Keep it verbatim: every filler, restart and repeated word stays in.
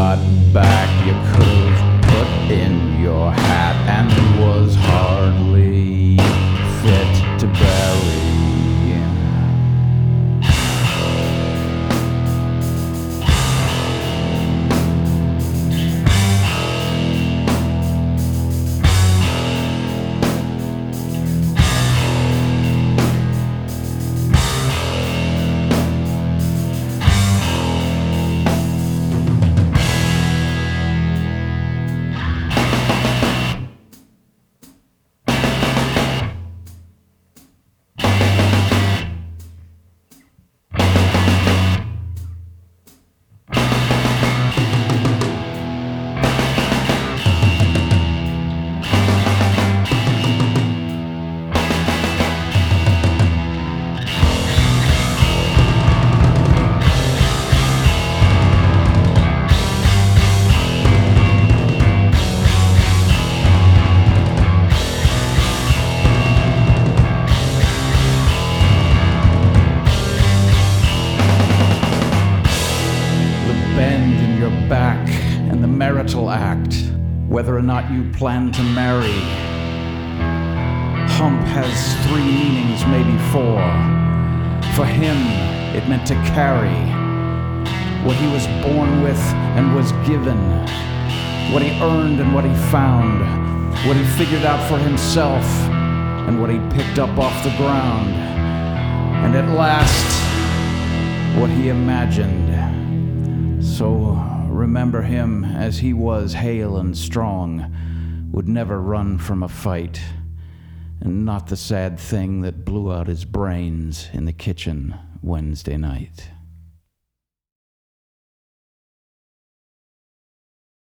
got back, you could have put in your hat and was hardly fit to bury. Bend in your back and the marital act, whether or not you plan to marry. Hump has three meanings, maybe four. For him, it meant to carry what he was born with and was given, what he earned and what he found, what he figured out for himself and what he picked up off the ground, and at last, what he imagined. So remember him as he was, hale and strong, would never run from a fight, and not the sad thing that blew out his brains in the kitchen Wednesday night.